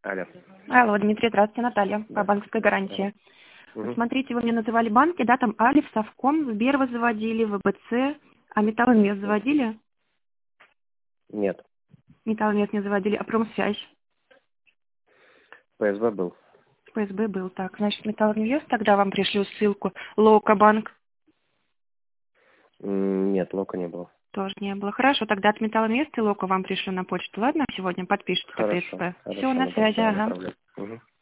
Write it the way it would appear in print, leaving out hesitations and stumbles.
Алло. Алло, Дмитрий, здравствуйте, Наталья, по банковской гарантии. Смотрите, вы мне называли банки, да, там Альф, Совком, Сбер вы заводили, ВБЦ, а Металлинвест заводили? Нет. Металлинвест не заводили, а Промсвязь? ПСБ был. ФСБ был, так, значит, Металлинвест, тогда вам пришлю ссылку. Локобанк Нет, лока не было. тоже не было. Хорошо, тогда от Металлинвест и Лока вам пришлю на почту, ладно? Сегодня подпишите Хорошо. ТПСП. Все, Хорошо, на на связи, почту ага. направлю. Угу.